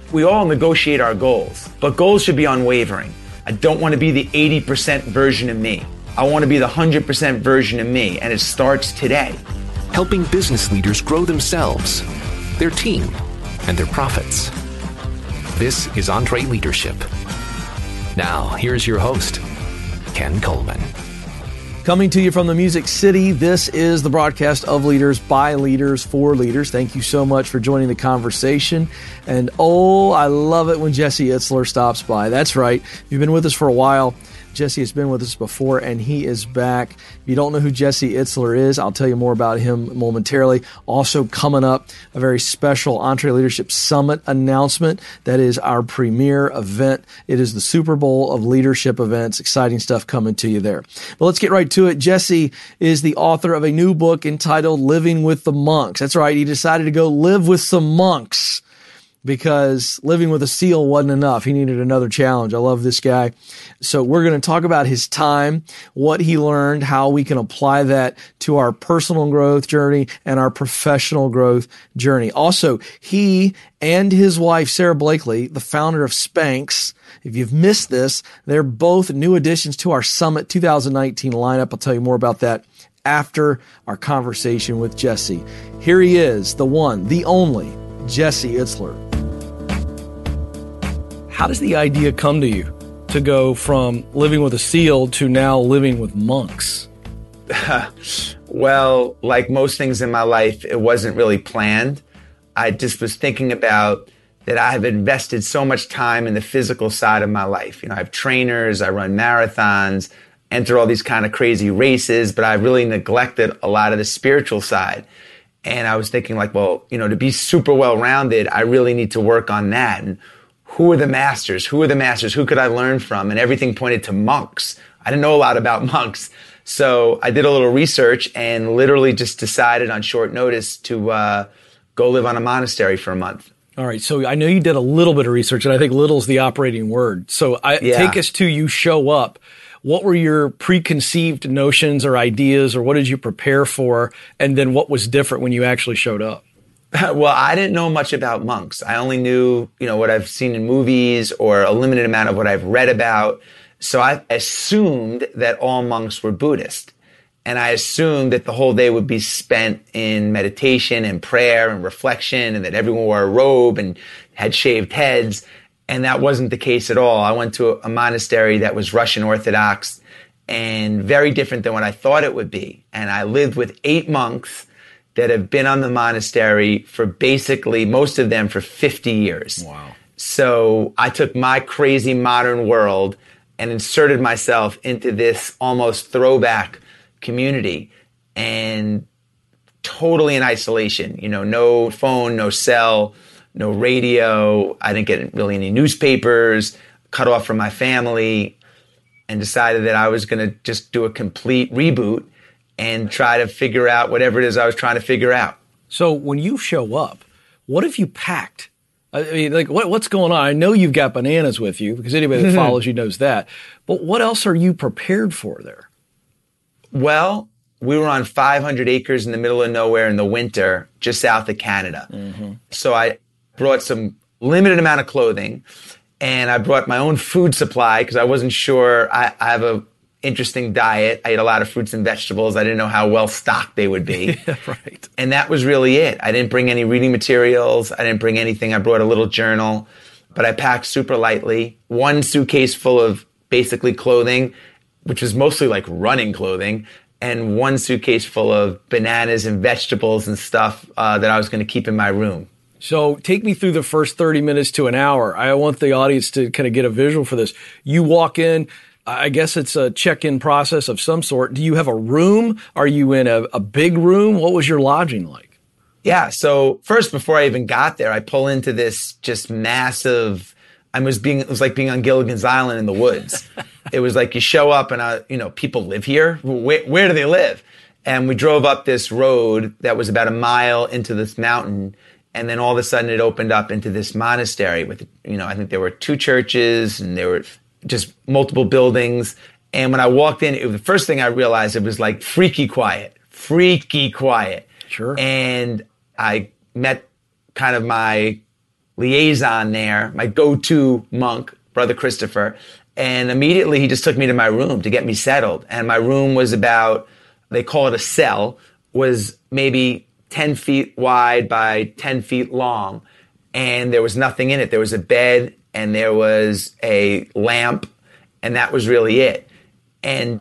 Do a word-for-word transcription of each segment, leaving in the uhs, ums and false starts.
We all negotiate our goals, but goals should be unwavering. I don't want to be the eighty percent version of me. I want to be the one hundred percent version of me, and it starts today. Helping business leaders grow themselves, their team, and their profits. This is EntreLeadership. Now, here's your host, Ken Coleman. Coming to you from the Music City, this is the broadcast of Leaders by Leaders for Leaders. Thank you so much for joining the conversation. And oh, I love it when Jesse Itzler stops by. That's right. If you've been with us for a while, Jesse has been with us before, and he is back. If you don't know who Jesse Itzler is, I'll tell you more about him momentarily. Also coming up, a very special EntreLeadership Summit announcement. That is our premier event. It is the Super Bowl of leadership events. Exciting stuff coming to you there. But let's get right to it. Jesse is the author of a new book entitled Living with the Monks. That's right. He decided to go live with some monks, because living with a seal wasn't enough. He needed another challenge. I love this guy. So we're going to talk about his time, what he learned, how we can apply that to our personal growth journey and our professional growth journey. Also, he and his wife, Sara Blakely, the founder of Spanx, if you've missed this, they're both new additions to our Summit twenty nineteen lineup. I'll tell you more about that after our conversation with Jesse. Here he is, the one, the only, Jesse Itzler. How does the idea come to you to go from living with a seal to now living with monks? Well, like most things in my life, it wasn't really planned. I just was thinking about that I have invested so much time in the physical side of my life. You know, I have trainers, I run marathons, enter all these kind of crazy races, but I really neglected a lot of the spiritual side. And I was thinking like, well, you know, to be super well-rounded, I really need to work on that. And who are the masters? Who are the masters? Who could I learn from? And everything pointed to monks. I didn't know a lot about monks. So I did a little research and literally just decided on short notice to uh, go live on a monastery for a month. All right. So I know you did a little bit of research, and I think little is the operating word. So I, yeah. take us to you show up. What were your preconceived notions or ideas, or what did you prepare for? And then what was different when you actually showed up? Well, I didn't know much about monks. I only knew, you know, what I've seen in movies or a limited amount of what I've read about. So I assumed that all monks were Buddhist. And I assumed that the whole day would be spent in meditation and prayer and reflection, and that everyone wore a robe and had shaved heads. And that wasn't the case at all. I went to a monastery that was Russian Orthodox and very different than what I thought it would be. And I lived with eight monks that have been on the monastery for basically, most of them for fifty years. Wow. So I took my crazy modern world and inserted myself into this almost throwback community, and totally in isolation. You know, no phone, no cell, no radio. I didn't get really any newspapers, cut off from my family, and decided that I was going to just do a complete reboot and try to figure out whatever it is I was trying to figure out. So when you show up, what have you packed? I mean, like, what, what's going on? I know you've got bananas with you, because anybody that follows you knows that. But what else are you prepared for there? Well, we were on five hundred acres in the middle of nowhere in the winter, just south of Canada. Mm-hmm. So I brought some limited amount of clothing, and I brought my own food supply because I wasn't sure. I, I have a interesting diet. I ate a lot of fruits and vegetables. I didn't know how well stocked they would be. Yeah, right. And that was really it. I didn't bring any reading materials. I didn't bring anything. I brought a little journal, but I packed super lightly. One suitcase full of basically clothing, which was mostly like running clothing, and one suitcase full of bananas and vegetables and stuff uh, that I was going to keep in my room. So take me through the first thirty minutes to an hour. I want the audience to kind of get a visual for this. You walk in. I guess it's a check-in process of some sort. Do you have a room? Are you in a, a big room? What was your lodging like? Yeah. So first, before I even got there, I pull into this just massive, I was being, it was like being on Gilligan's Island in the woods. It was like you show up and, I, you know, people live here. Where, where do they live? And we drove up this road that was about a mile into this mountain. And then all of a sudden it opened up into this monastery with, you know, I think there were two churches and there were just multiple buildings. And when I walked in, it was the first thing I realized, it was like freaky quiet, freaky quiet. Sure. And I met kind of my liaison there, my go-to monk, Brother Christopher. And immediately he just took me to my room to get me settled. And my room was about, they call it a cell, was maybe ten feet wide by ten feet long. And there was nothing in it. There was a bed and there was a lamp, and that was really it. And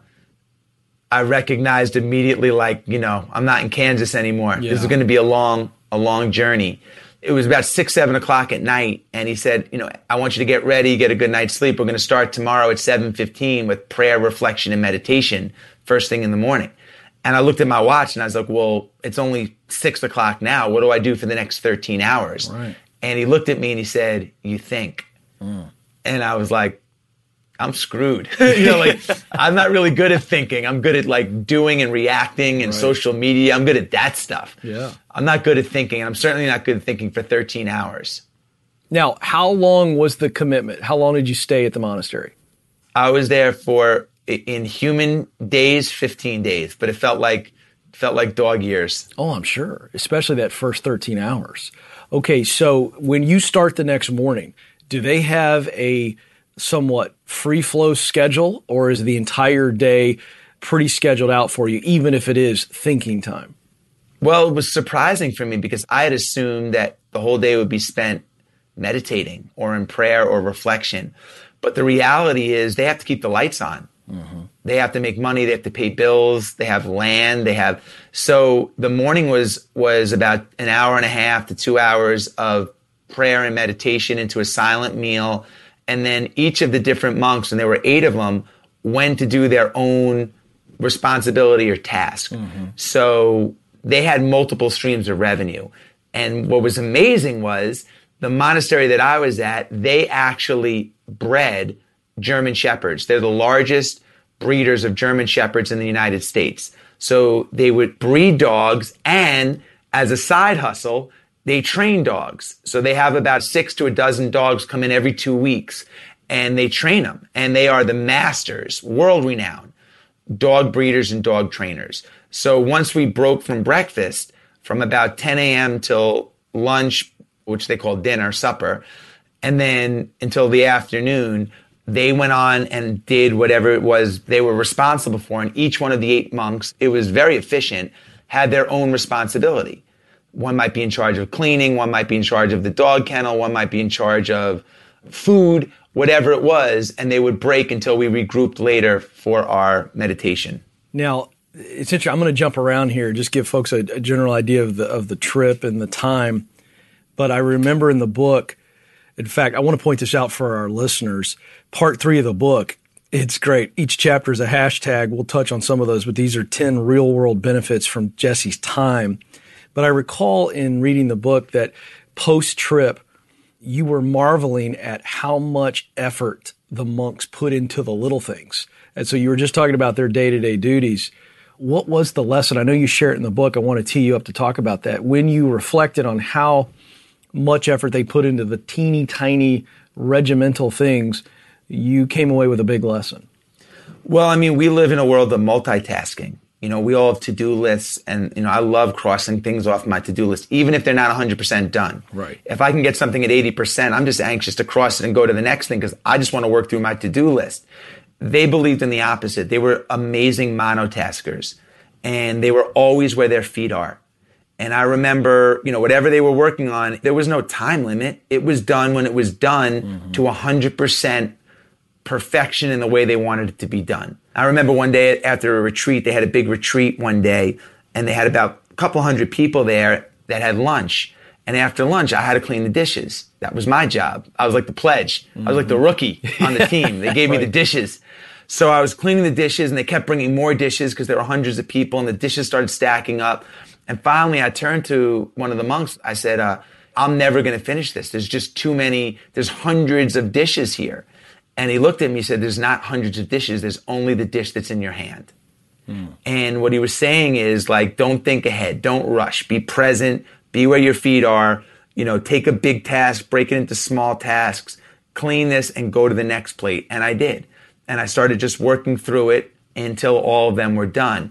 I recognized immediately, like, you know, I'm not in Kansas anymore. Yeah. This is going to be a long, a long journey. It was about six, seven o'clock at night, and he said, you know, I want you to get ready, get a good night's sleep. We're going to start tomorrow at seven fifteen with prayer, reflection, and meditation first thing in the morning. And I looked at my watch, and I was like, well, it's only six o'clock now. What do I do for the next thirteen hours? Right. And he looked at me, and he said, you think. Mm. And I was like, I'm screwed. You know, like, I'm not really good at thinking. I'm good at, like, doing and reacting and right. social media. I'm good at that stuff. Yeah. I'm not good at thinking. I'm certainly not good at thinking for thirteen hours. Now, how long was the commitment? How long did you stay at the monastery? I was there for, in human days, fifteen days, but it felt like, felt like dog years. Oh, I'm sure, especially that first thirteen hours. Okay, so when you start the next morning, do they have a somewhat free flow schedule, or is the entire day pretty scheduled out for you, even if it is thinking time? Well, it was surprising for me because I had assumed that the whole day would be spent meditating or in prayer or reflection. But the reality is they have to keep the lights on. Mm-hmm. They have to make money. They have to pay bills. They have land. They have, so the morning was, was about an hour and a half to two hours of prayer and meditation into a silent meal. And then each of the different monks, and there were eight of them, went to do their own responsibility or task. Mm-hmm. So they had multiple streams of revenue. And what was amazing was the monastery that I was at, they actually bred German Shepherds. They're the largest breeders of German Shepherds in the United States. So they would breed dogs, and as a side hustle, they train dogs. So they have about six to a dozen dogs come in every two weeks, and they train them. And they are the masters, world-renowned dog breeders and dog trainers. So once we broke from breakfast, from about ten a.m. till lunch, which they call dinner, supper, and then until the afternoon, they went on and did whatever it was they were responsible for. And each one of the eight monks, it was very efficient, had their own responsibility. One might be in charge of cleaning, one might be in charge of the dog kennel, one might be in charge of food, whatever it was, and they would break until we regrouped later for our meditation. Now, it's interesting. I'm going to jump around here, just give folks a, a general idea of the of the trip and the time. But I remember in the book, in fact, I want to point this out for our listeners. Part three of the book, it's great. Each chapter is a hashtag. We'll touch on some of those, but these are ten real-world benefits from Jesse's time. But I recall in reading the book that post-trip, you were marveling at how much effort the monks put into the little things. And so you were just talking about their day-to-day duties. What was the lesson? I know you share it in the book. I want to tee you up to talk about that. When you reflected on how much effort they put into the teeny tiny regimental things, you came away with a big lesson. Well, I mean, we live in a world of multitasking. You know, we all have to-do lists, and, you know, I love crossing things off my to-do list, even if they're not one hundred percent done. Right. If I can get something at eighty percent, I'm just anxious to cross it and go to the next thing because I just want to work through my to-do list. They believed in the opposite. They were amazing monotaskers, and they were always where their feet are. And I remember, you know, whatever they were working on, there was no time limit. It was done when it was done mm-hmm. to one hundred percent perfection in the way they wanted it to be done. I remember one day after a retreat, they had a big retreat one day, and they had about a couple hundred people there that had lunch. And after lunch, I had to clean the dishes. That was my job. I was like the pledge. Mm-hmm. I was like the rookie on the team. They gave right. me the dishes. So I was cleaning the dishes, and they kept bringing more dishes because there were hundreds of people, and the dishes started stacking up. And finally, I turned to one of the monks. I said, uh, I'm never going to finish this. There's just too many. There's hundreds of dishes here. And he looked at me and said, there's not hundreds of dishes. There's only the dish that's in your hand. Mm. And what he was saying is, like, don't think ahead. Don't rush. Be present. Be where your feet are. You know, take a big task, break it into small tasks, clean this, and go to the next plate. And I did. And I started just working through it until all of them were done.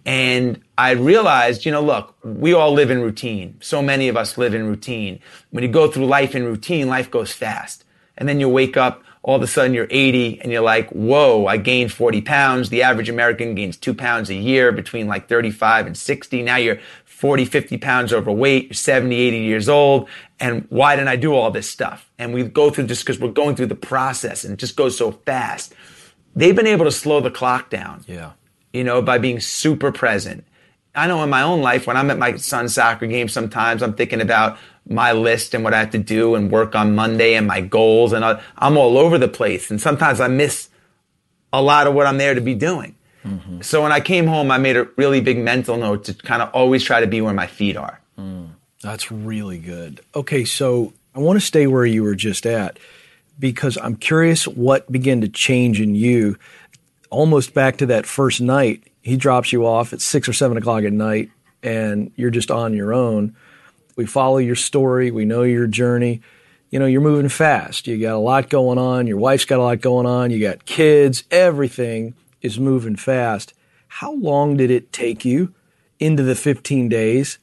And I realized, you know, look, we all live in routine. So many of us live in routine. When you go through life in routine, life goes fast. And then you wake up, all of a sudden you're eighty and you're like, whoa, I gained forty pounds. The average American gains two pounds a year between like thirty-five and sixty. Now you're forty, fifty pounds overweight. You're seventy, eighty years old. And why didn't I do all this stuff? And we go through just because we're going through the process and it just goes so fast. They've been able to slow the clock down. Yeah. You know, by being super present. I know in my own life, when I'm at my son's soccer game, sometimes I'm thinking about my list and what I have to do and work on Monday and my goals, and I'm all over the place. And sometimes I miss a lot of what I'm there to be doing. Mm-hmm. So when I came home, I made a really big mental note to kind of always try to be where my feet are. Mm, that's really good. Okay, so I want to stay where you were just at because I'm curious what began to change in you. Almost back to that first night, he drops you off at six or seven o'clock at night and you're just on your own. We follow your story. We know your journey. You know, you're moving fast. You got a lot going on. Your wife's got a lot going on. You got kids. Everything is moving fast. How long did it take you into the fifteen days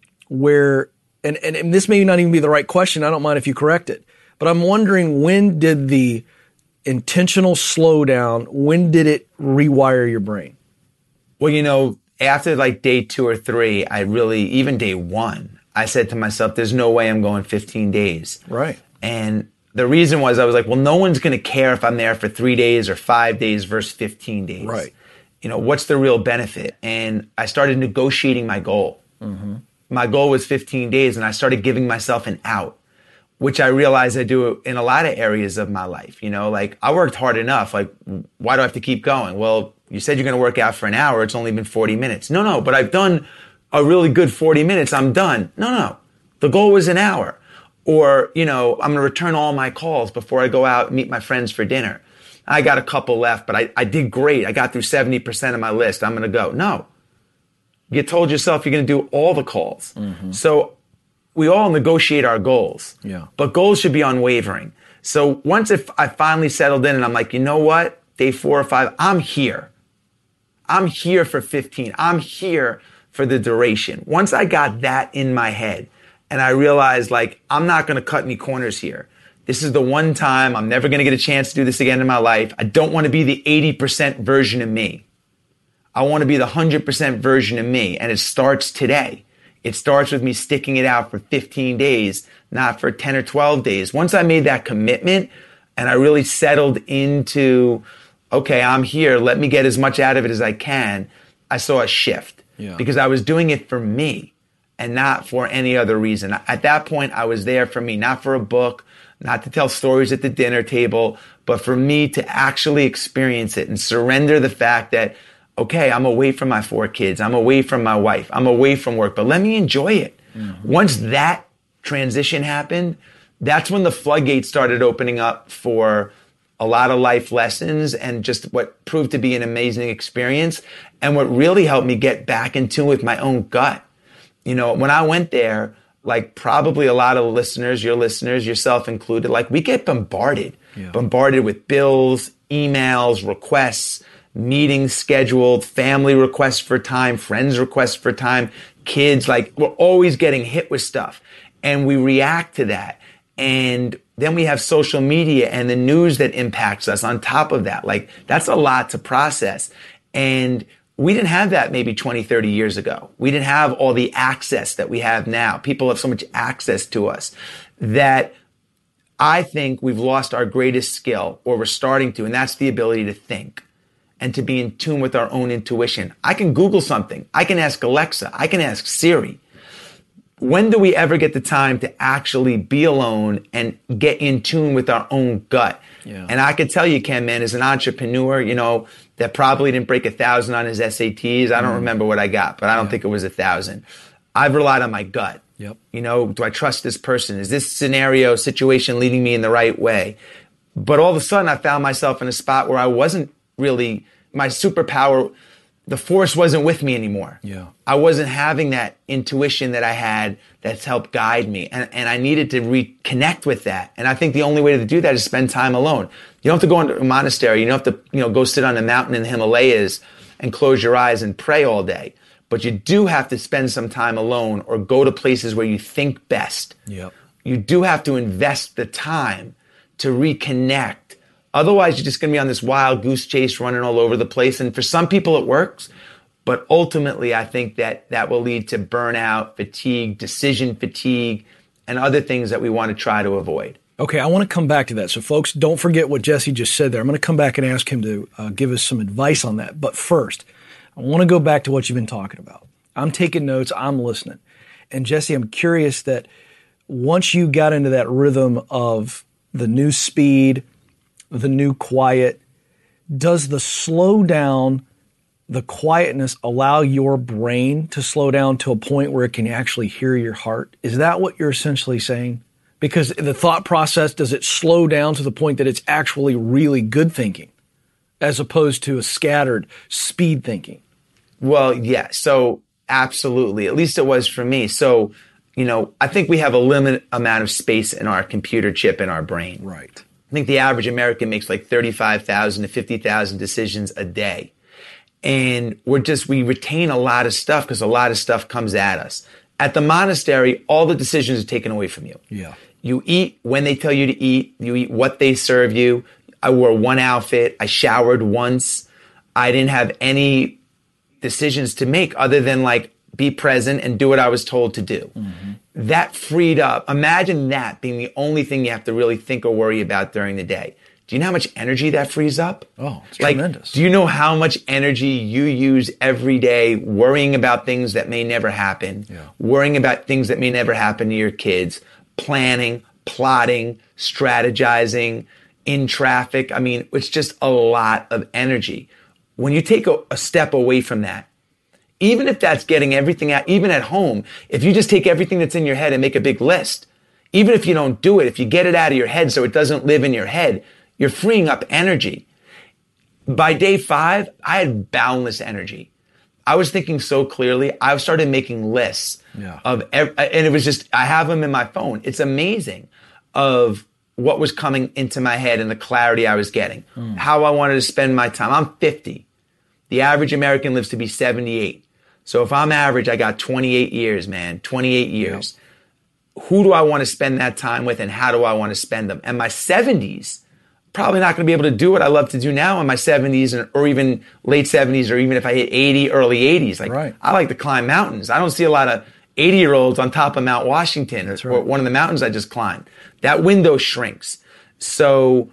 where, and, and, and this may not even be the right question. I don't mind if you correct it, but I'm wondering, when did the intentional slowdown, when did it rewire your brain? Well, you know, after like day two or three, I really, even day one, I said to myself, there's no way I'm going fifteen days. Right. And the reason was I was like, well, no one's going to care if I'm there for three days or five days versus fifteen days. Right. You know, what's the real benefit? And I started negotiating my goal. Mm-hmm. My goal was fifteen days, and I started giving myself an out, which I realized I do in a lot of areas of my life. You know, like I worked hard enough. Like, why do I have to keep going? Well, you said you're going to work out for an hour. It's only been forty minutes. No, no, but I've done a really good forty minutes. I'm done. No, no. The goal was an hour. Or, you know, I'm going to return all my calls before I go out and meet my friends for dinner. I got a couple left, but I, I did great. I got through seventy percent of my list. I'm going to go. No. You told yourself you're going to do all the calls. Mm-hmm. So we all negotiate our goals. Yeah. But goals should be unwavering. So once if I finally settled in and I'm like, you know what? Day four or five, I'm here. I'm here for fifteen. I'm here for the duration. Once I got that in my head and I realized, like, I'm not going to cut any corners here. This is the one time. I'm never going to get a chance to do this again in my life. I don't want to be the eighty percent version of me. I want to be the one hundred percent version of me. And it starts today. It starts with me sticking it out for fifteen days, not for ten or twelve days. Once I made that commitment and I really settled into, okay, I'm here, let me get as much out of it as I can, I saw a shift. Yeah. Because I was doing it for me and not for any other reason. At that point, I was there for me, not for a book, not to tell stories at the dinner table, but for me to actually experience it and surrender the fact that, okay, I'm away from my four kids. I'm away from my wife. I'm away from work, but let me enjoy it. Mm-hmm. Once that transition happened, that's when the floodgates started opening up for a lot of life lessons and just what proved to be an amazing experience. And what really helped me get back in tune with my own gut. You know, when I went there, like probably a lot of listeners, your listeners, yourself included, like we get bombarded, yeah. bombarded with bills, emails, requests, meetings scheduled, family requests for time, friends requests for time, kids, like we're always getting hit with stuff and we react to that. And then we have social media and the news that impacts us on top of that. Like that's a lot to process. And we didn't have that maybe twenty, thirty years ago. We didn't have all the access that we have now. People have so much access to us that I think we've lost our greatest skill, or we're starting to, and that's the ability to think and to be in tune with our own intuition. I can Google something. I can ask Alexa. I can ask Siri. When do we ever get the time to actually be alone and get in tune with our own gut? Yeah. And I could tell you, Ken, man, as an entrepreneur, you know, that probably didn't break a thousand on his S A Ts. I don't mm. remember what I got, but I don't yeah. think it was a thousand. I've relied on my gut. Yep. You know, do I trust this person? Is this scenario, situation leading me in the right way? But all of a sudden I found myself in a spot where I wasn't really, my superpower, the force wasn't with me anymore. Yeah. I wasn't having that intuition that I had that's helped guide me. And, and I needed to reconnect with that. And I think the only way to do that is spend time alone. You don't have to go into a monastery. You don't have to, you know, go sit on a mountain in the Himalayas and close your eyes and pray all day. But you do have to spend some time alone or go to places where you think best. Yep. You do have to invest the time to reconnect. Otherwise, you're just going to be on this wild goose chase running all over the place. And for some people, it works. But ultimately, I think that that will lead to burnout, fatigue, decision fatigue, and other things that we want to try to avoid. Okay, I want to come back to that. So folks, don't forget what Jesse just said there. I'm going to come back and ask him to uh, give us some advice on that. But first, I want to go back to what you've been talking about. I'm taking notes. I'm listening. And Jesse, I'm curious that once you got into that rhythm of the new speed, the new quiet, does the slow down, the quietness allow your brain to slow down to a point where it can actually hear your heart? Is that what you're essentially saying? Because the thought process, does it slow down to the point that it's actually really good thinking as opposed to a scattered speed thinking? Well, yeah. So absolutely. At least it was for me. So, you know, I think we have a limited amount of space in our computer chip in our brain. Right. I think the average American makes like thirty-five thousand to fifty thousand decisions a day. And we're just, we retain a lot of stuff because a lot of stuff comes at us. At the monastery, all the decisions are taken away from you. Yeah. You eat when they tell you to eat. You eat what they serve you. I wore one outfit. I showered once. I didn't have any decisions to make other than like be present and do what I was told to do. Mm-hmm. That freed up. Imagine that being the only thing you have to really think or worry about during the day. Do you know how much energy that frees up? Oh, it's like, tremendous. Do you know how much energy you use every day worrying about things that may never happen, yeah. worrying about things that may never happen to your kids, planning, plotting, strategizing, in traffic? I mean, it's just a lot of energy. When you take a, a step away from that, even if that's getting everything out, even at home, if you just take everything that's in your head and make a big list, even if you don't do it, if you get it out of your head so it doesn't live in your head, you're freeing up energy. By day five, I had boundless energy. I was thinking so clearly. I started making lists yeah. of, every, and it was just, I have them in my phone. It's amazing of what was coming into my head and the clarity I was getting, mm. how I wanted to spend my time. I'm fifty. The average American lives to be seventy-eight. So if I'm average, I got twenty-eight years, man, twenty-eight years. Yep. Who do I want to spend that time with and how do I want to spend them? And my seventies, probably not going to be able to do what I love to do now in my seventies and, or even late seventies, or even if I hit eighty, early eighties. Like right. I like to climb mountains. I don't see a lot of eighty year olds on top of Mount Washington That's or right. one of the mountains I just climbed. That window shrinks. So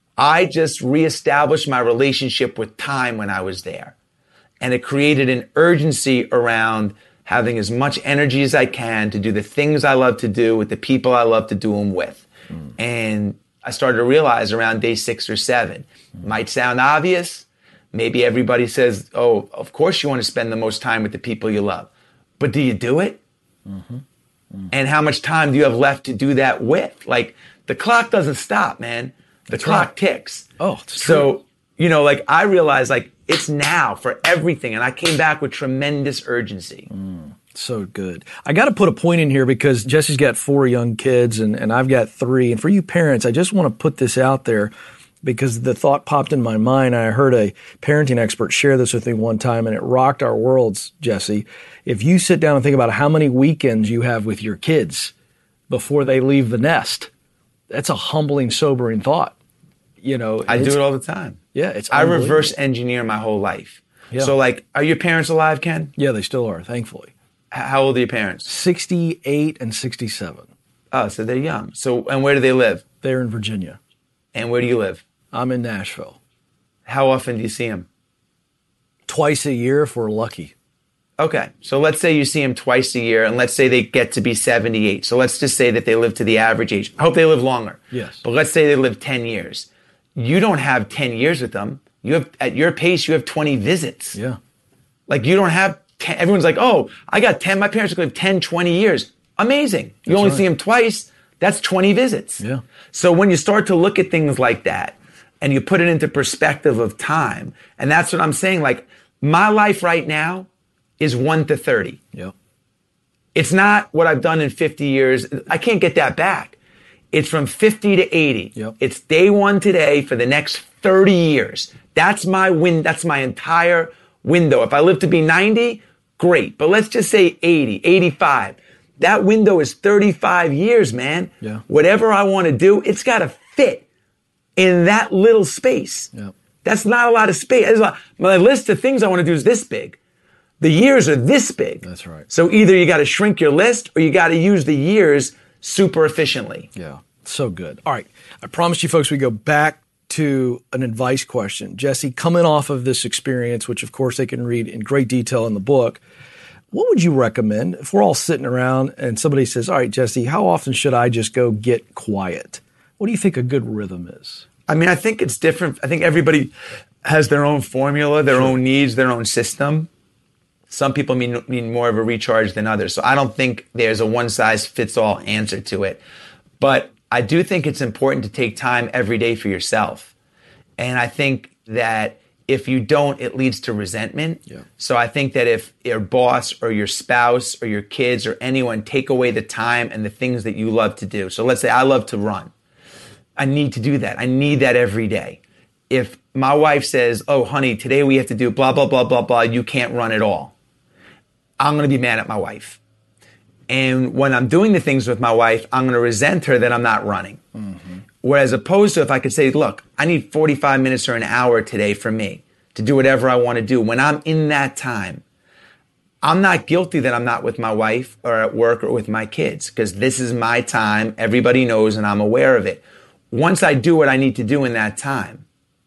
I just reestablished my relationship with time when I was there. And it created an urgency around having as much energy as I can to do the things I love to do with the people I love to do them with. Mm. And I started to realize around day six or seven, mm. might sound obvious. Maybe everybody says, oh, of course you want to spend the most time with the people you love. But do you do it? Mm-hmm. Mm-hmm. And how much time do you have left to do that with? Like, the clock doesn't stop, man. The That's clock right. ticks. Oh, it's so, true. you know, like I realized like it's now for everything. And I came back with tremendous urgency. Mm, so good. I got to put a point in here because Jesse's got four young kids and, and I've got three. And for you parents, I just want to put this out there because the thought popped in my mind. I heard a parenting expert share this with me one time and it rocked our worlds, Jesse. If you sit down and think about how many weekends you have with your kids before they leave the nest, that's a humbling, sobering thought. You know, I do it all the time. Yeah, it's I reverse engineer my whole life. Yeah. So like, are your parents alive, Ken? Yeah, they still are, thankfully. H- how old are your parents? sixty-eight and sixty-seven. Oh, so they're young. So, and where do they live? They're in Virginia. And where do you live? I'm in Nashville. How often do you see them? Twice a year if we're lucky. Okay, so let's say you see them twice a year, and let's say they get to be seventy-eight. So let's just say that they live to the average age. I hope they live longer. Yes. But let's say they live ten years. You don't have ten years with them. You have, at your pace, you have twenty visits. Yeah. Like you don't have ten, everyone's like, oh, I got ten, my parents live ten, twenty years. Amazing. You That's only right. see them twice, that's twenty visits. Yeah. So when you start to look at things like that, and you put it into perspective of time, and that's what I'm saying, like my life right now is one to thirty. Yep. It's not what I've done in fifty years. I can't get that back. It's from fifty to eighty. Yep. It's day one today for the next thirty years. That's my win. That's my entire window. If I live to be ninety, great. But let's just say eighty, eighty-five. That window is thirty-five years, man. Yeah. Whatever I want to do, it's got to fit in that little space. Yeah. That's not a lot of space. There's a lot, my list of things I want to do is this big. The years are this big. That's right. So either you got to shrink your list or you got to use the years super efficiently. Yeah. So good. All right. I promised you folks we go back to an advice question. Jesse, coming off of this experience, which of course they can read in great detail in the book, what would you recommend if we're all sitting around and somebody says, all right, Jesse, how often should I just go get quiet? What do you think a good rhythm is? I mean, I think it's different. I think everybody has their own formula, their Sure. own needs, their own system. Some people mean, mean more of a recharge than others. So I don't think there's a one-size-fits-all answer to it. But I do think it's important to take time every day for yourself. And I think that if you don't, it leads to resentment. Yeah. So I think that if your boss or your spouse or your kids or anyone take away the time and the things that you love to do. So let's say I love to run. I need to do that. I need that every day. If my wife says, oh, honey, today we have to do blah, blah, blah, blah, blah, you can't run at all, I'm going to be mad at my wife. And when I'm doing the things with my wife, I'm going to resent her that I'm not running. Mm-hmm. Whereas opposed to if I could say, look, I need forty-five minutes or an hour today for me to do whatever I want to do. When I'm in that time, I'm not guilty that I'm not with my wife or at work or with my kids because this is my time. Everybody knows and I'm aware of it. Once I do what I need to do in that time,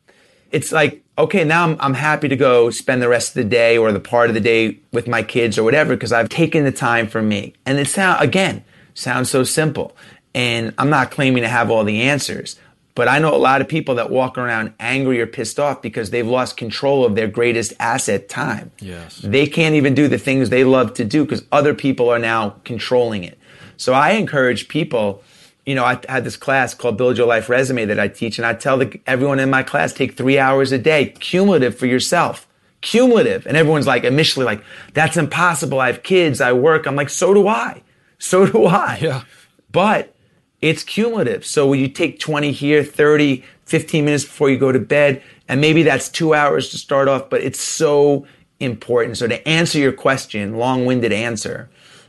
it's like, okay, now I'm, I'm happy to go spend the rest of the day or the part of the day with my kids or whatever because I've taken the time for me. And it sound again, sounds so simple. And I'm not claiming to have all the answers, but I know a lot of people that walk around angry or pissed off because they've lost control of their greatest asset, time. Yes. They can't even do the things they love to do because other people are now controlling it. So I encourage people, you know, I had this class called Build Your Life Resume that I teach, and I tell the, everyone in my class, take three hours a day, cumulative for yourself. Cumulative. And everyone's like, initially like, that's impossible. I have kids, I work. I'm like, so do I. So do I. Yeah. But it's cumulative. So when you take twenty here, thirty, fifteen minutes before you go to bed, and maybe that's two hours to start off, but it's so important. So to answer your question, long-winded answer,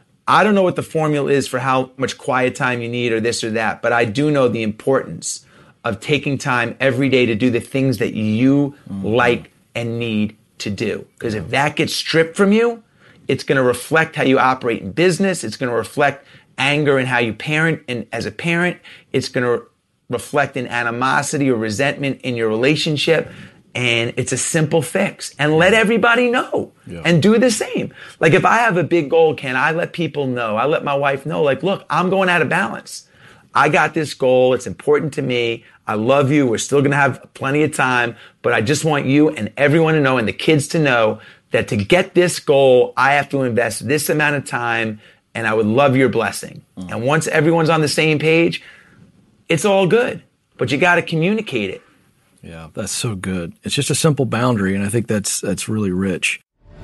I don't know what the formula is for how much quiet time you need or this or that, but I do know the importance of taking time every day to do the things that you mm-hmm. like and need to do. Because if that gets stripped from you, it's going to reflect how you operate in business. It's going to reflect anger in how you parent. And as a parent, it's going to reflect in animosity or resentment in your relationship. And it's a simple fix. And let everybody know. Yeah. And do the same. Like if I have a big goal, Ken, I let people know. I let my wife know, like, look, I'm going out of balance. I got this goal. It's important to me. I love you. We're still going to have plenty of time. But I just want you and everyone to know and the kids to know that to get this goal, I have to invest this amount of time. And I would love your blessing. Mm. And once everyone's on the same page, it's all good. But you got to communicate it. Yeah, that's so good. It's just a simple boundary, and I think that's that's really rich.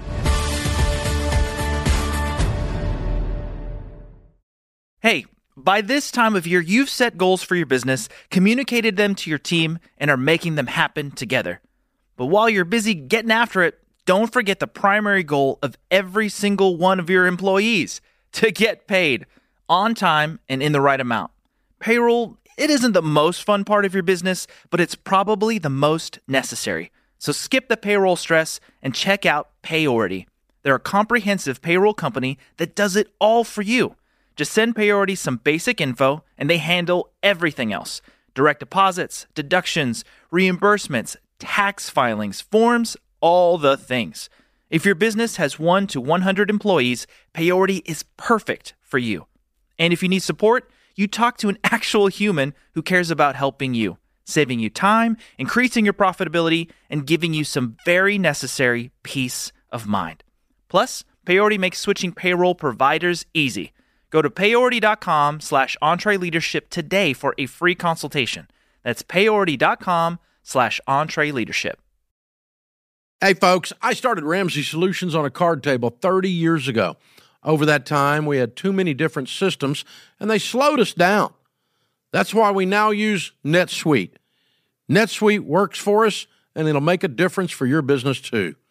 Hey, by this time of year, you've set goals for your business, communicated them to your team, and are making them happen together. But while you're busy getting after it, don't forget the primary goal of every single one of your employees: to get paid on time and in the right amount. Payroll, it isn't the most fun part of your business, but it's probably the most necessary. So skip the payroll stress and check out Payority. They're a comprehensive payroll company that does it all for you. Just send Payority some basic info and they handle everything else. Direct deposits, deductions, reimbursements, tax filings, forms, all the things. If your business has one to one hundred employees, Payority is perfect for you. And if you need support, you talk to an actual human who cares about helping you, saving you time, increasing your profitability, and giving you some very necessary peace of mind. Plus, Payority makes switching payroll providers easy. Go to payority.com slash EntreLeadership today for a free consultation. That's payority.com slash EntreLeadership. Hey, folks, I started Ramsey Solutions on a card table thirty years ago. Over that time, we had too many different systems, and they slowed us down. That's why we now use NetSuite. NetSuite works for us, and it'll make a difference for your business, too.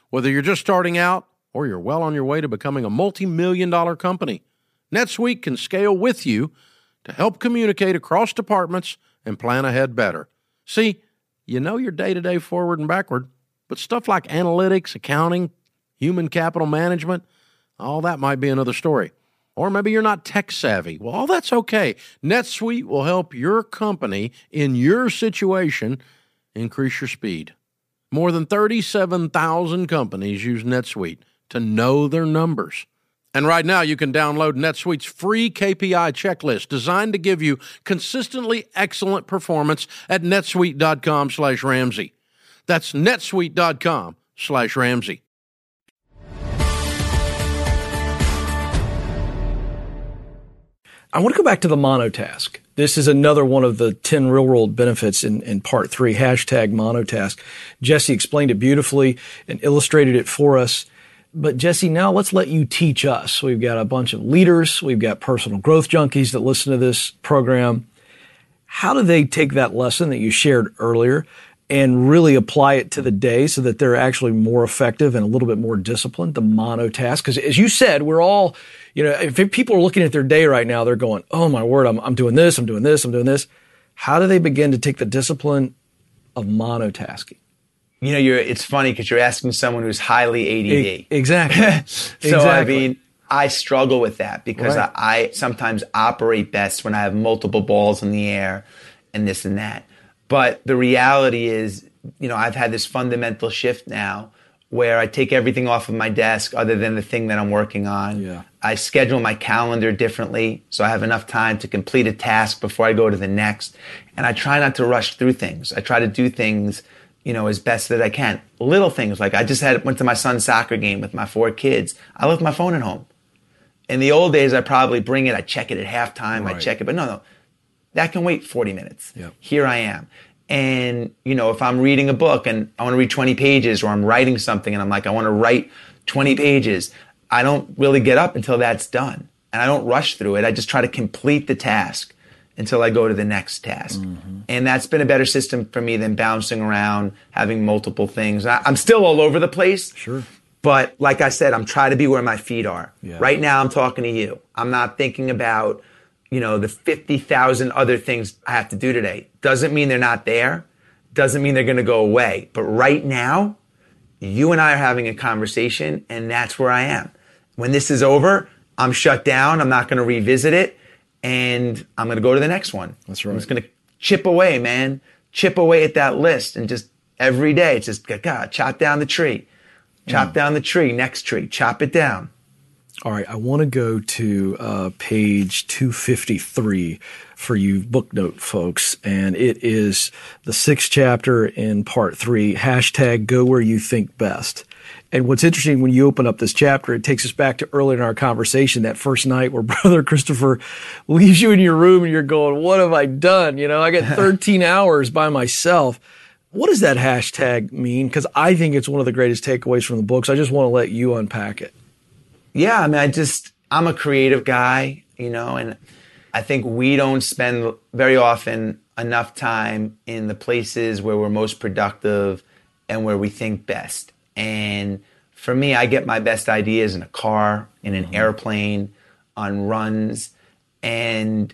Whether you're just starting out or you're well on your way to becoming a multi-million dollar company, NetSuite can scale with you to help communicate across departments and plan ahead better. See, you know your day-to-day forward and backward, but stuff like analytics, accounting, human capital management, all that might be another story. Or maybe you're not tech savvy. Well, all that's okay. NetSuite will help your company in your situation increase your speed. More than thirty-seven thousand companies use NetSuite to know their numbers. And right now, you can download NetSuite's free K P I checklist designed to give you consistently excellent performance at netsuite.com slash Ramsey. That's netsuite.com slash Ramsey. I want to go back to the monotask. This is another one of the ten real-world benefits in, in part three, hashtag monotask. Jesse explained it beautifully and illustrated it for us. But Jesse, now let's let you teach us. We've got a bunch of leaders. We've got personal growth junkies that listen to this program. How do they take that lesson that you shared earlier and really apply it to the day so that they're actually more effective and a little bit more disciplined, the monotask? Because as you said, we're all, you know, if people are looking at their day right now, they're going, oh my word, I'm, I'm doing this, I'm doing this, I'm doing this. How do they begin to take the discipline of monotasking? You know, you're, it's funny because you're asking someone who's highly A D D. E- exactly. so, exactly. I mean, I struggle with that because Right. I, I sometimes operate best when I have multiple balls in the air and this and that. But the reality is, you know, I've had this fundamental shift now where I take everything off of my desk other than the thing that I'm working on. Yeah. I schedule my calendar differently so I have enough time to complete a task before I go to the next. And I try not to rush through things. I try to do things, you know, as best that I can. Little things like I just had went to my son's soccer game with my four kids. I left my phone at home. In the old days, I probably bring it. I check it at halftime. Right. I check it, but no, no, that can wait forty minutes. Yep. Here I am. And, you know, if I'm reading a book and I want to read twenty pages or I'm writing something and I'm like, I want to write twenty pages, I don't really get up until that's done. And I don't rush through it. I just try to complete the task until I go to the next task. Mm-hmm. And that's been a better system for me than bouncing around, having multiple things. I, I'm still all over the place. Sure. But like I said, I'm trying to be where my feet are. Yeah. Right now, I'm talking to you. I'm not thinking about, you know, the fifty thousand other things I have to do today. Doesn't mean they're not there. Doesn't mean they're going to go away. But right now, you and I are having a conversation, and that's where I am. When this is over, I'm shut down. I'm not going to revisit it, and I'm going to go to the next one. That's right. I'm just going to chip away, man. Chip away at that list, and just every day, it's just, God, chop down the tree. Chop mm. down the tree, next tree. Chop it down. All right, I want to go to uh, page two fifty-three for you book note folks, and it is the sixth chapter in part three, hashtag go where you think best. And what's interesting, when you open up this chapter, it takes us back to earlier in our conversation, that first night where Brother Christopher leaves you in your room and you're going, what have I done? You know, I got thirteen hours by myself. What does that hashtag mean? Because I think it's one of the greatest takeaways from the books. I just want to let you unpack it. Yeah, I mean, I just, I'm a creative guy, you know, and I think we don't spend very often enough time in the places where we're most productive and where we think best. And for me, I get my best ideas in a car, in an mm-hmm. airplane, on runs, and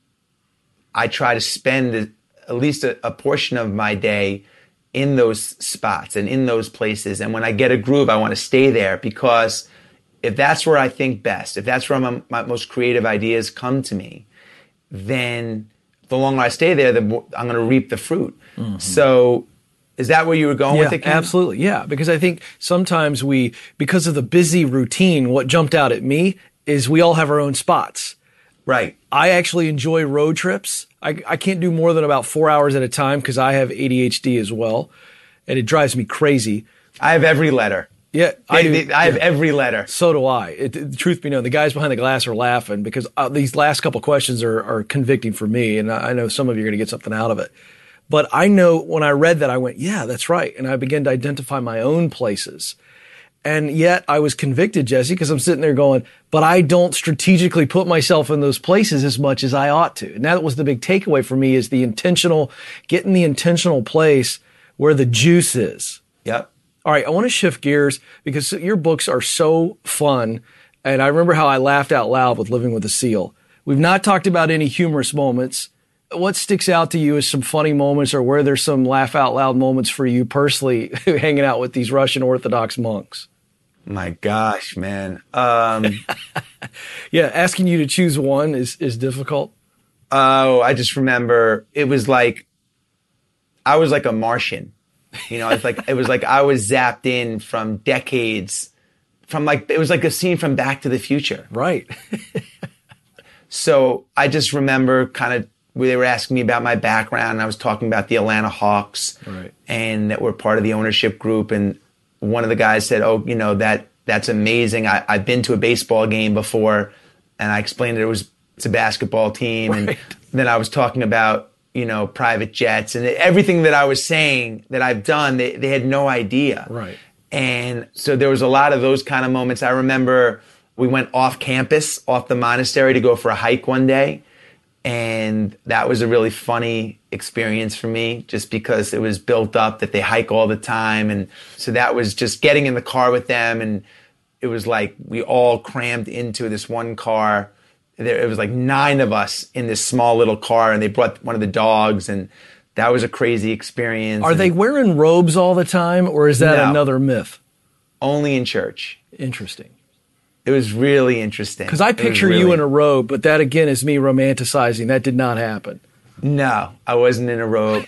I try to spend at least a, a portion of my day in those spots and in those places. And when I get a groove, I want to stay there, because if that's where I think best, if that's where my, my most creative ideas come to me, then the longer I stay there, the more I'm going to reap the fruit. Mm-hmm. So is that where you were going yeah, with it, Ken? Absolutely, yeah. Because I think sometimes we, because of the busy routine, what jumped out at me is we all have our own spots. Right. I actually enjoy road trips. I, I can't do more than about four hours at a time because I have A D H D as well, and it drives me crazy. I have every letter. Yeah, I, they, do, they, I have yeah. every letter. So do I. It, the truth be known, the guys behind the glass are laughing because uh, these last couple questions are, are convicting for me, and I know some of you are going to get something out of it. But I know when I read that, I went, yeah, that's right. And I began to identify my own places. And yet I was convicted, Jesse, because I'm sitting there going, but I don't strategically put myself in those places as much as I ought to. And that was the big takeaway for me, is the intentional, getting the intentional place where the juice is. Yep. All right, I want to shift gears because your books are so fun. And I remember how I laughed out loud with Living with a Seal. We've not talked about any humorous moments. What sticks out to you as some funny moments, or where there's some laugh out loud moments for you personally hanging out with these Russian Orthodox monks? My gosh, man. Um, yeah, asking you to choose one is, is difficult. Oh, I just remember it was like, I was like a Martian. You know, it's like, it was like I was zapped in from decades, from like, it was like a scene from Back to the Future. Right. So I just remember kind of, they were asking me about my background, and I was talking about the Atlanta Hawks, right, and that we're part of the ownership group. And one of the guys said, oh, you know, that that's amazing. I, I've been to a baseball game before, and I explained that it was, it's a basketball team. Right. And then I was talking about, you know, private jets, and everything that I was saying that I've done, they, they had no idea. Right. And so there was a lot of those kind of moments. I remember we went off campus, off the monastery, to go for a hike one day. And that was a really funny experience for me, just because it was built up that they hike all the time. And so that was just getting in the car with them. And it was like we all crammed into this one car. There, it was like nine of us in this small little car, and they brought one of the dogs, and that was a crazy experience. Are and they wearing robes all the time, or is that No. another myth? Only in church. Interesting. It was really interesting. Because I picture really, you in a robe, but that again is me romanticizing. That did not happen. No, I wasn't in a robe.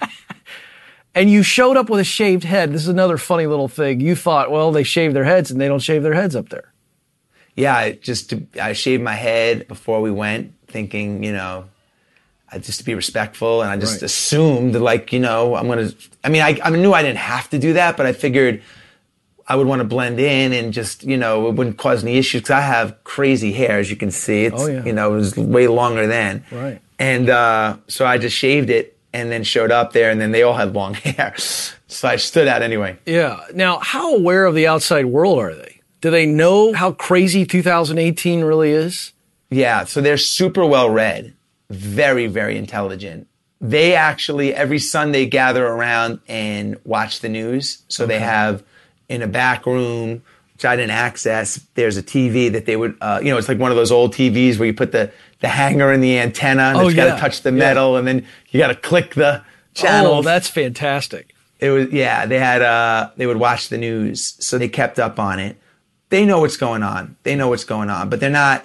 And you showed up with a shaved head. This is another funny little thing. You thought, well, they shave their heads, and they don't shave their heads up there. Yeah, I just I shaved my head before we went, thinking, you know, I just to be respectful, and I just Right. assumed, like, you know, I'm gonna. I mean, I, I knew I didn't have to do that, but I figured I would want to blend in and just, you know, it wouldn't cause any issues, because I have crazy hair, as you can see. It's, Oh, yeah. you know, it was way longer then. Right. And uh, so I just shaved it and then showed up there, and then they all had long hair, so I stood out anyway. Yeah. Now, how aware of the outside world are they? Do they know how crazy two thousand eighteen really is? Yeah, so they're super well read, very, very intelligent. They actually every Sunday gather around and watch the news. So they have in a back room, which I didn't access, there's a T V that they would, uh, you know, it's like one of those old T Vs where you put the, the hanger in the antenna, and Oh, it's got yeah. to touch the Yeah. metal, and then you got to click the channel. Oh, that's fantastic. It was, yeah, they had, uh, they would watch the news, so they kept up on it. They know what's going on. They know what's going on, but they're not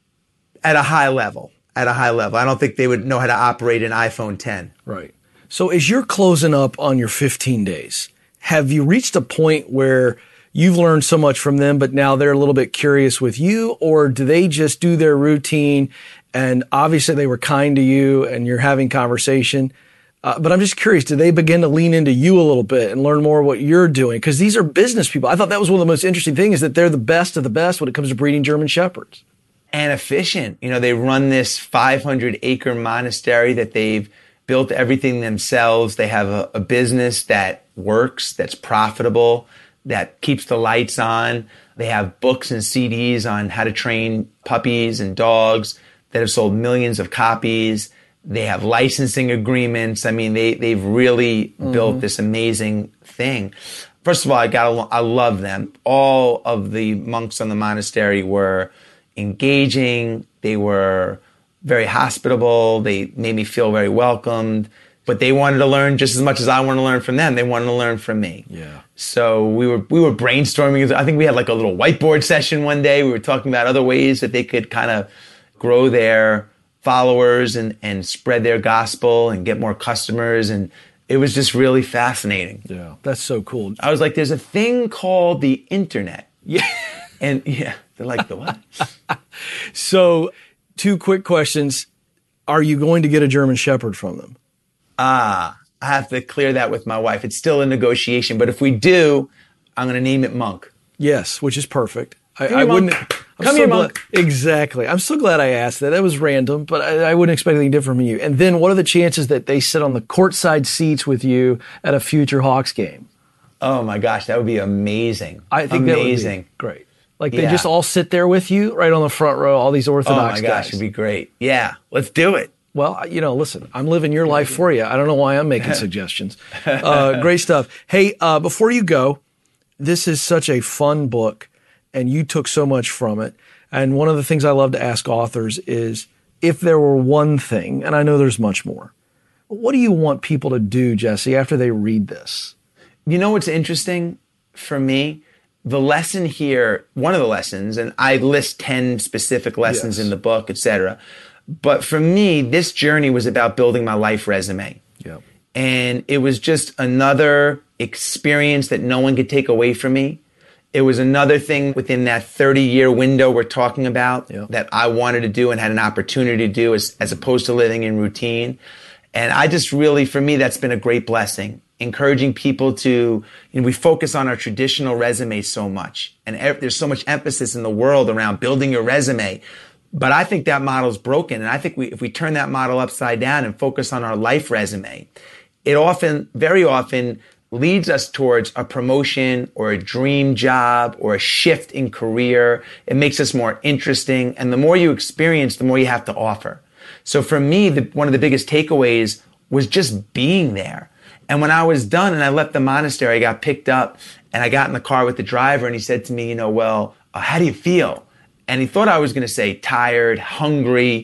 at a high level, at a high level. I don't think they would know how to operate an iPhone ten. Right. So as you're closing up on your fifteen days, have you reached a point where you've learned so much from them, but now they're a little bit curious with you, or do they just do their routine and obviously they were kind to you and you're having conversation? Uh, but I'm just curious, do they begin to lean into you a little bit and learn more what you're doing? Because these are business people. I thought that was one of the most interesting things, is that they're the best of the best when it comes to breeding German Shepherds. And efficient. You know, they run this five hundred acre monastery that they've built everything themselves. They have a, a business that works, that's profitable, that keeps the lights on. They have books and C Ds on how to train puppies and dogs that have sold millions of copies. They have licensing agreements. I mean, they, they've really mm-hmm. built this amazing thing. First of all, I got, I love them. All of the monks on the monastery were engaging. They were very hospitable. They made me feel very welcomed. But they wanted to learn just as much as I wanted to learn from them. They wanted to learn from me. Yeah. So we were we were brainstorming. I think we had like a little whiteboard session one day. We were talking about other ways that they could kind of grow their followers and, and spread their gospel and get more customers. And it was just really fascinating. Yeah, that's so cool. I was like, there's a thing called the internet. Yeah. And yeah, they're like, the what? So two quick questions. Are you going to get a German Shepherd from them? Ah, I have to clear that with my wife. It's still a negotiation. But if we do, I'm going to name it Monk. Yes, which is perfect. I, Come I here, wouldn't. Monk. I'm Come so here, glad- Monk. Exactly. I'm so glad I asked that. That was random, but I, I wouldn't expect anything different from you. And then, what are the chances that they sit on the courtside seats with you at a future Hawks game? Oh my gosh, that would be amazing. I think amazing. that would be great. Like they Yeah. just all sit there with you right on the front row. All these Oh Orthodox my gosh, guys. it'd be great. Yeah, let's do it. Well, you know, listen, I'm living your life for you. I don't know why I'm making suggestions. Uh, great stuff. Hey, uh, before you go, this is such a fun book, and you took so much from it. And one of the things I love to ask authors is, if there were one thing, and I know there's much more, what do you want people to do, Jesse, after they read this? You know what's interesting for me? The lesson here, one of the lessons, and I list ten specific lessons Yes. in the book, et cetera. But for me, this journey was about building my life resume. Yep. And it was just another experience that no one could take away from me. It was another thing within that thirty-year window we're talking about Yep. that I wanted to do and had an opportunity to do as, as opposed to living in routine. And I just really, for me, that's been a great blessing. Encouraging people to, you know, we focus on our traditional resume so much. And ev- there's so much emphasis in the world around building your resume. But I think that model's broken. And I think we, if we turn that model upside down and focus on our life resume, it often, very often, leads us towards a promotion or a dream job or a shift in career. It makes us more interesting. And the more you experience, the more you have to offer. So for me, the, one of the biggest takeaways was just being there. And when I was done and I left the monastery, I got picked up and I got in the car with the driver and he said to me, you know, well, uh, how do you feel? And he thought I was going to say tired, hungry,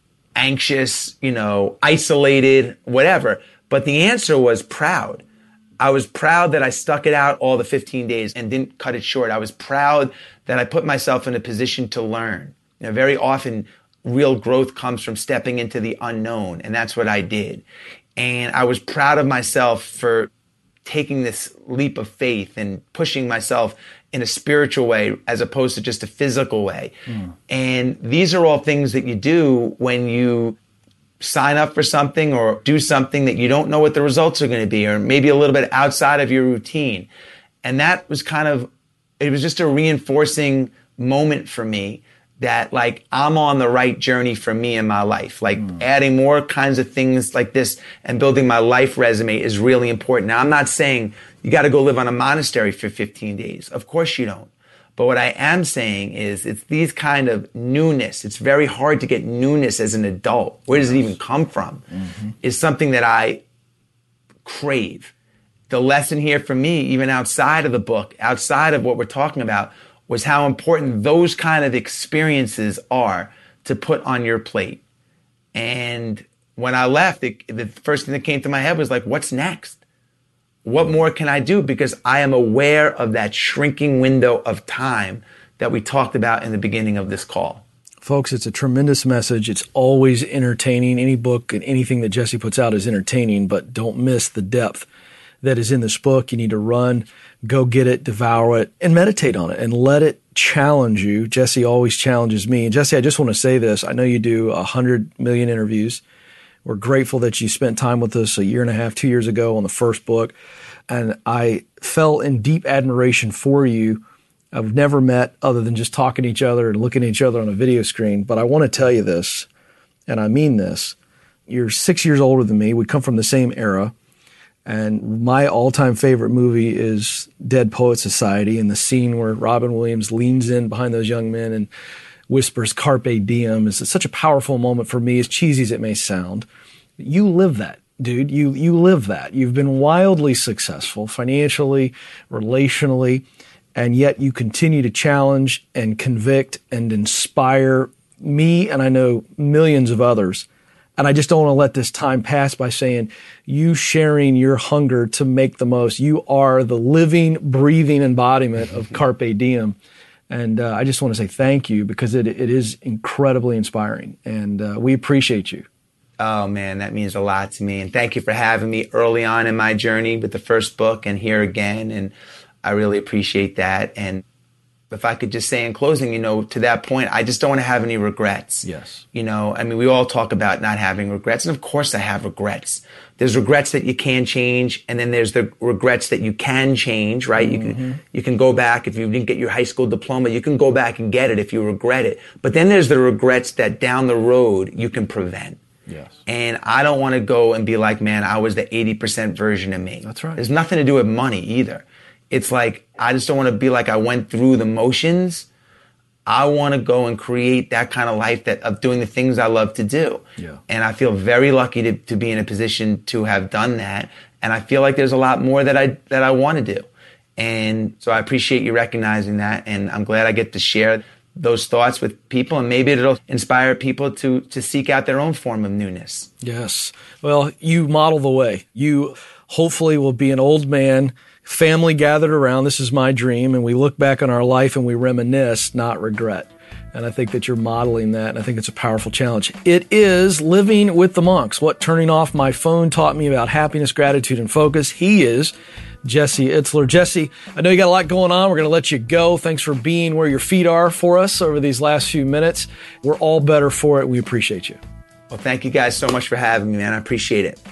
anxious, you know, isolated, whatever. But the answer was proud. I was proud that I stuck it out all the fifteen days and didn't cut it short. I was proud that I put myself in a position to learn. You know, very often real growth comes from stepping into the unknown, and that's what I did. And I was proud of myself for taking this leap of faith and pushing myself in a spiritual way as opposed to just a physical way. Mm. And these are all things that you do when you sign up for something or do something that you don't know what the results are going to be, or maybe a little bit outside of your routine. And that was kind of, it was just a reinforcing moment for me that, like, I'm on the right journey for me in my life. Like mm. adding more kinds of things like this and building my life resume is really important. Now, I'm not saying you got to go live on a monastery for fifteen days. Of course you don't. But what I am saying is it's these kind of newness. It's very hard to get newness as an adult. Where does it even come from? Mm-hmm. Is something that I crave. The lesson here for me, even outside of the book, outside of what we're talking about, was how important those kind of experiences are to put on your plate. And when I left, it, the first thing that came to my head was like, what's next? What more can I do? Because I am aware of that shrinking window of time that we talked about in the beginning of this call. Folks, it's a tremendous message. It's always entertaining. Any book and anything that Jesse puts out is entertaining, but don't miss the depth that is in this book. You need to run, go get it, devour it, and meditate on it, and let it challenge you. Jesse always challenges me. And Jesse, I just want to say this. I know you do a hundred million interviews. We're grateful that you spent time with us a year and a half, two years ago on the first book. And I fell in deep admiration for you. I've never met other than just talking to each other and looking at each other on a video screen. But I want to tell you this, and I mean this. You're six years older than me. We come from the same era. And my all-time favorite movie is Dead Poets Society, and the scene where Robin Williams leans in behind those young men and whispers Carpe Diem is such a powerful moment for me, as cheesy as it may sound. You live that, dude. You you live that. You've been wildly successful financially, relationally, and yet you continue to challenge and convict and inspire me, and I know millions of others. And I just don't want to let this time pass by saying you sharing your hunger to make the most. You are the living, breathing embodiment of Carpe Diem. And uh, I just want to say thank you, because it it is incredibly inspiring. And uh, we appreciate you. Oh, man, that means a lot to me. And thank you for having me early on in my journey with the first book and here again. And I really appreciate that. And if I could just say in closing, you know, to that point, I just don't want to have any regrets. Yes. You know, I mean, we all talk about not having regrets. And of course I have regrets. There's regrets that you can change. And then there's the regrets that you can change, right? Mm-hmm. You can, you can go back. If you didn't get your high school diploma, you can go back and get it if you regret it. But then there's the regrets that down the road you can prevent. Yes. And I don't want to go and be like, man, I was the eighty percent version of me. That's right. There's nothing to do with money either. It's like, I just don't want to be like I went through the motions. I want to go and create that kind of life that of doing the things I love to do. Yeah. And I feel very lucky to, to be in a position to have done that. And I feel like there's a lot more that I, that I want to do. And so I appreciate you recognizing that. And I'm glad I get to share those thoughts with people, and maybe it'll inspire people to to seek out their own form of newness. Yes. Well, you model the way. You hopefully will be an old man, family gathered around. This is my dream. And we look back on our life and we reminisce, not regret. And I think that you're modeling that, and I think it's a powerful challenge. It is living with the monks. What turning off my phone taught me about happiness, gratitude, and focus. He is Jesse Itzler. Jesse, I know you got a lot going on. We're going to let you go. Thanks for being where your feet are for us over these last few minutes. We're all better for it. We appreciate you. Well, thank you guys so much for having me, man. I appreciate it.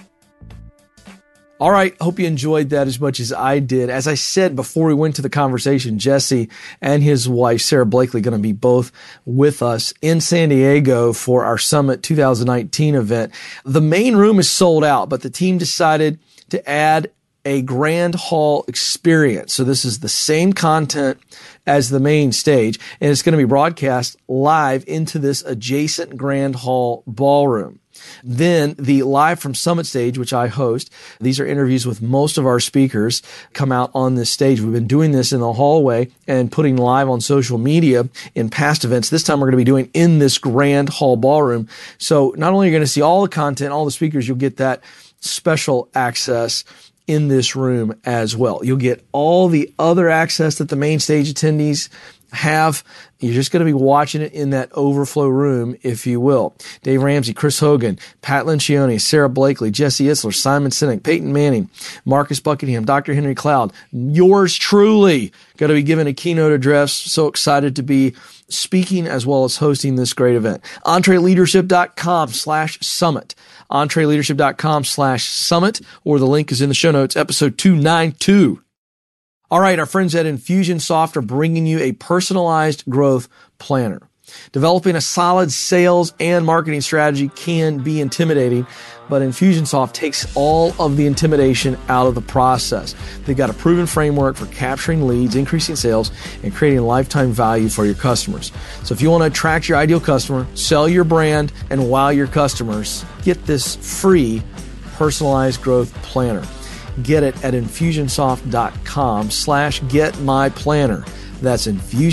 All right. Hope you enjoyed that as much as I did. As I said before we went to the conversation, Jesse and his wife, Sarah Blakely, going to be both with us in San Diego for our Summit twenty nineteen event. The main room is sold out, but the team decided to add a grand hall experience. So this is the same content as the main stage, and it's going to be broadcast live into this adjacent grand hall ballroom. Then the Live from Summit stage, which I host, these are interviews with most of our speakers, come out on this stage. We've been doing this in the hallway and putting live on social media in past events. This time we're going to be doing in this grand hall ballroom. So not only are you going to see all the content, all the speakers, you'll get that special access in this room as well. You'll get all the other access that the main stage attendees have. You're just going to be watching it in that overflow room, if you will. Dave Ramsey, Chris Hogan, Pat Lencioni, Sarah Blakely, Jesse Itzler, Simon Sinek, Peyton Manning, Marcus Buckingham, Doctor Henry Cloud, yours truly going to be giving a keynote address. So excited to be speaking as well as hosting this great event. EntreLeadership.com slash summit. EntreLeadership.com slash summit, or the link is in the show notes, episode two ninety-two. All right, our friends at Infusionsoft are bringing you a personalized growth planner. Developing a solid sales and marketing strategy can be intimidating, but Infusionsoft takes all of the intimidation out of the process. They've got a proven framework for capturing leads, increasing sales, and creating lifetime value for your customers. So if you want to attract your ideal customer, sell your brand, and wow your customers, get this free personalized growth planner. Get it at Infusionsoft.com slash get my planner. That's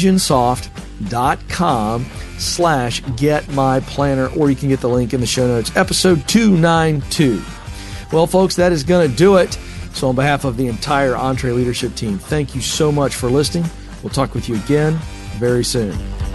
Infusionsoft.com slash get my planner, or you can get the link in the show notes, episode two ninety-two. Well, folks, that is going to do it. So on behalf of the entire EntreLeadership team, thank you so much for listening. We'll talk with you again very soon.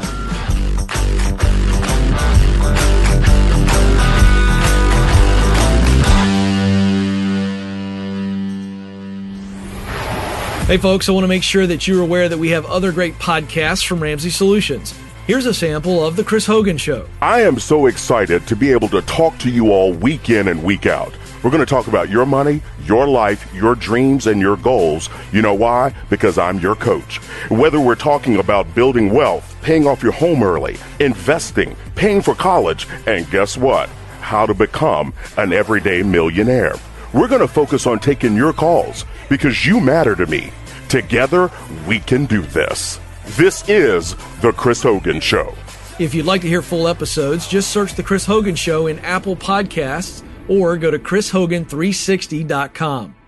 Hey folks, I want to make sure that you're aware that we have other great podcasts from Ramsey Solutions. Here's a sample of The Chris Hogan Show. I am so excited to be able to talk to you all week in and week out. We're going to talk about your money, your life, your dreams, and your goals. You know why? Because I'm your coach. Whether we're talking about building wealth, paying off your home early, investing, paying for college, and guess what? How to become an everyday millionaire. We're going to focus on taking your calls because you matter to me. Together, we can do this. This is The Chris Hogan Show. If you'd like to hear full episodes, just search The Chris Hogan Show in Apple Podcasts or go to Chris Hogan three sixty dot com.